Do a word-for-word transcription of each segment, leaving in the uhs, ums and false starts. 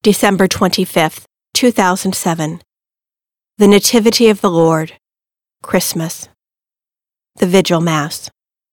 December twenty-fifth, two thousand seven. The Nativity of the Lord, Christmas. The Vigil Mass.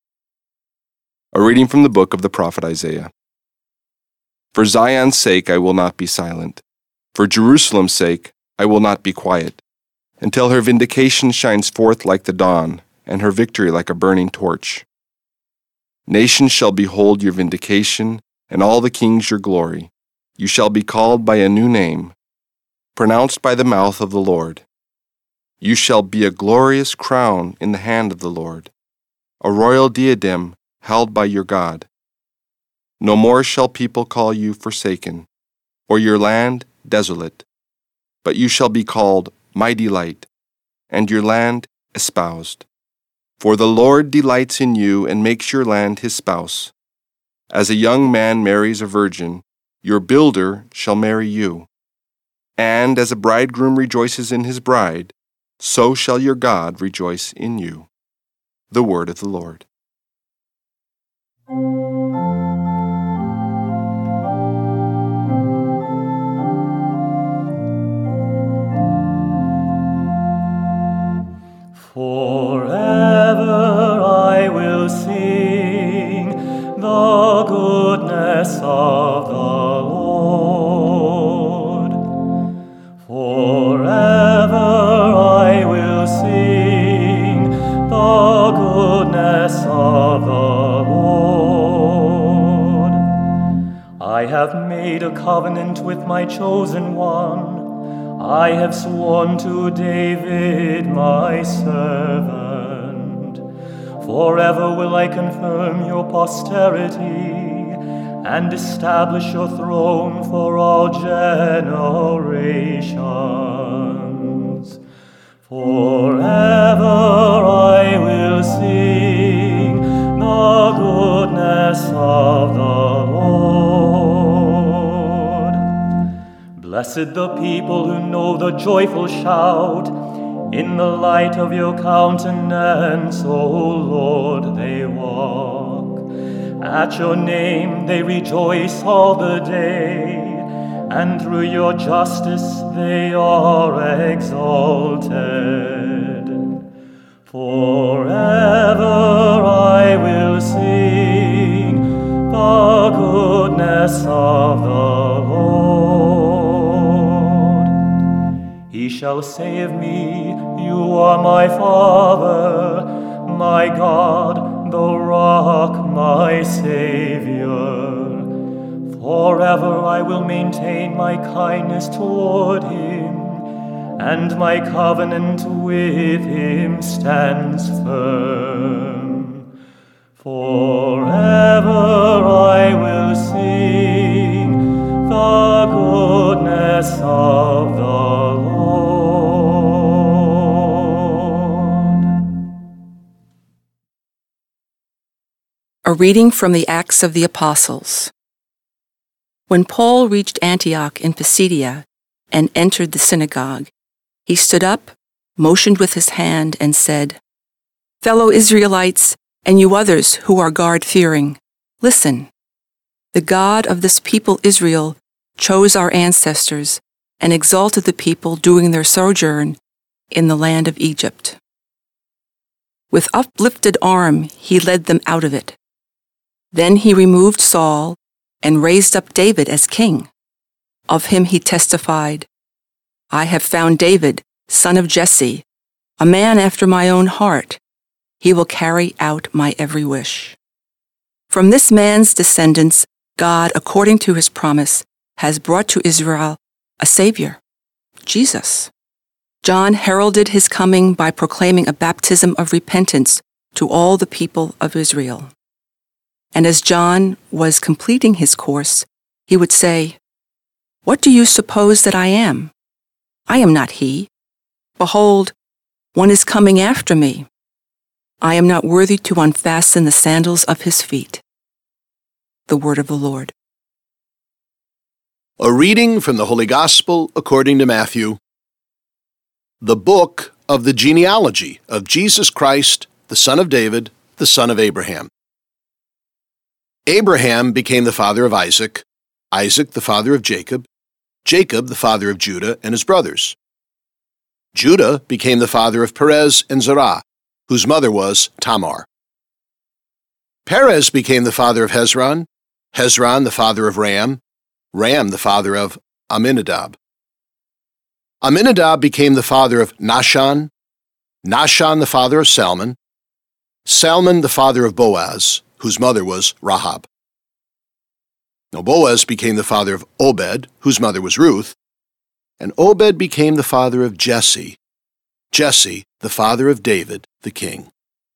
A reading from the book of the prophet Isaiah. For Zion's sake I will not be silent. For Jerusalem's sake I will not be quiet, until her vindication shines forth like the dawn, and her victory like a burning torch. Nations shall behold your vindication, and all the kings your glory. You shall be called by a new name, pronounced by the mouth of the Lord. You shall be a glorious crown in the hand of the Lord, a royal diadem held by your God. No more shall people call you forsaken, or your land desolate, but you shall be called my delight, and your land espoused. For the Lord delights in you and makes your land his spouse. As a young man marries a virgin, your builder shall marry you. And as a bridegroom rejoices in his bride, so shall your God rejoice in you. The word of the Lord. Forever I will sing the goodness of the Lord. Forever I will sing the goodness of the Lord. I have made a covenant with my chosen one. I have sworn to David my servant. Forever will I confirm your posterity and establish your throne for all generations. Forever I will sing the goodness of the Lord. Blessed the people who know the joyful shout. In the light of your countenance, O Lord, they walk. At your name they rejoice all the day, and through your justice they are exalted. Forever I will sing the goodness of the Lord. He shall say of me, you are my Father, my God, the rock, my Savior. Forever I will maintain my kindness toward him, and my covenant with him stands firm. Forever I will sing the goodness of the Lord. A reading from the Acts of the Apostles. When Paul reached Antioch in Pisidia and entered the synagogue, he stood up, motioned with his hand, and said, "Fellow Israelites, and you others who are God-fearing, listen. The God of this people Israel chose our ancestors and exalted the people during their sojourn in the land of Egypt. With uplifted arm he led them out of it. Then he removed Saul and raised up David as king. Of him he testified, 'I have found David, son of Jesse, a man after my own heart. He will carry out my every wish.' From this man's descendants, God, according to his promise, has brought to Israel a Savior, Jesus. John heralded his coming by proclaiming a baptism of repentance to all the people of Israel. And as John was completing his course, he would say, 'What do you suppose that I am? I am not he. Behold, one is coming after me. I am not worthy to unfasten the sandals of his feet.'" The word of the Lord. A reading from the Holy Gospel according to Matthew. The book of the genealogy of Jesus Christ, the son of David, the son of Abraham. Abraham became the father of Isaac, Isaac the father of Jacob, Jacob the father of Judah and his brothers. Judah became the father of Perez and Zerah, whose mother was Tamar. Perez became the father of Hezron, Hezron the father of Ram, Ram the father of Amminadab. Amminadab became the father of Nahshon, Nahshon the father of Salmon, Salmon the father of Boaz, whose mother was Rahab. Now Boaz became the father of Obed, whose mother was Ruth, and Obed became the father of Jesse, Jesse the father of David the king.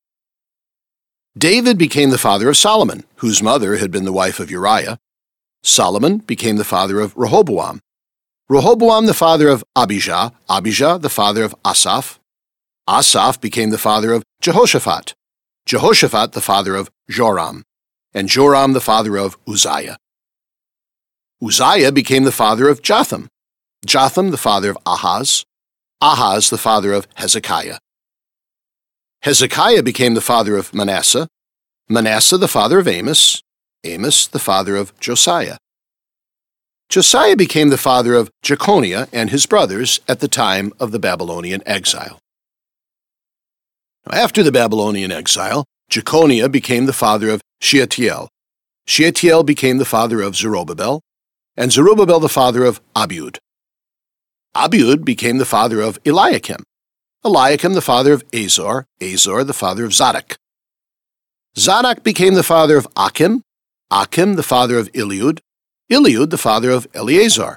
David became the father of Solomon, whose mother had been the wife of Uriah. Solomon became the father of Rehoboam, Rehoboam the father of Abijah, Abijah the father of Asaph. Asaph became the father of Jehoshaphat, Jehoshaphat the father of Joram, and Joram the father of Uzziah. Uzziah became the father of Jotham, Jotham the father of Ahaz, Ahaz the father of Hezekiah. Hezekiah became the father of Manasseh, Manasseh the father of Amos, Amos the father of Josiah. Josiah became the father of Jeconiah and his brothers at the time of the Babylonian exile. After the Babylonian exile, Jeconiah became the father of Shealtiel. Shealtiel became the father of Zerubbabel, and Zerubbabel the father of Abiud. Abiud became the father of Eliakim, Eliakim the father of Azor, Azor the father of Zadok. Zadok became the father of Achim, Achim the father of Eliud, Eliud the father of Eleazar.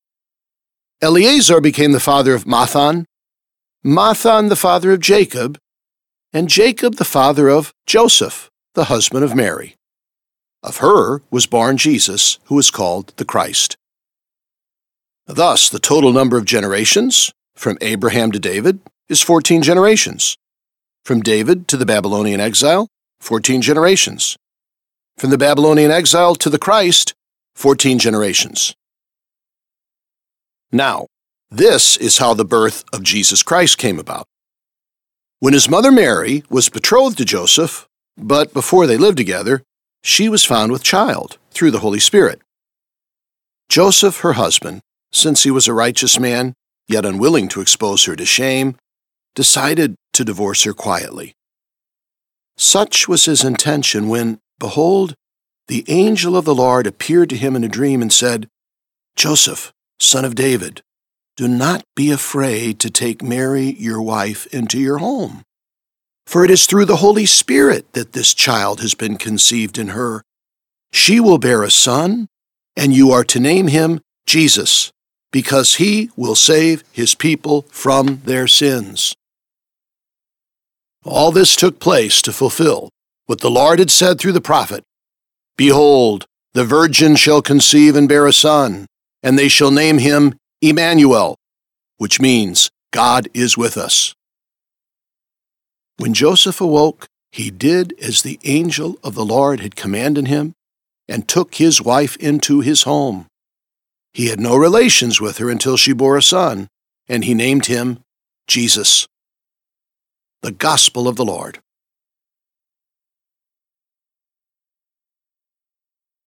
Eleazar became the father of Mathan, Mathan the father of Jacob, and Jacob the father of Joseph, the husband of Mary. Of her was born Jesus, who is called the Christ. Thus, the total number of generations, from Abraham to David, is fourteen generations. From David to the Babylonian exile, fourteen generations. From the Babylonian exile to the Christ, fourteen generations. Now, this is how the birth of Jesus Christ came about. When his mother Mary was betrothed to Joseph, but before they lived together, she was found with child through the Holy Spirit. Joseph, her husband, since he was a righteous man, yet unwilling to expose her to shame, decided to divorce her quietly. Such was his intention when, behold, the angel of the Lord appeared to him in a dream and said, "Joseph, son of David, do not be afraid to take Mary, your wife, into your home. For it is through the Holy Spirit that this child has been conceived in her. She will bear a son, and you are to name him Jesus, because he will save his people from their sins." All this took place to fulfill what the Lord had said through the prophet, "Behold, the virgin shall conceive and bear a son, and they shall name him Emmanuel," which means God is with us. When Joseph awoke, he did as the angel of the Lord had commanded him, and took his wife into his home. He had no relations with her until she bore a son, and he named him Jesus. The Gospel of the Lord.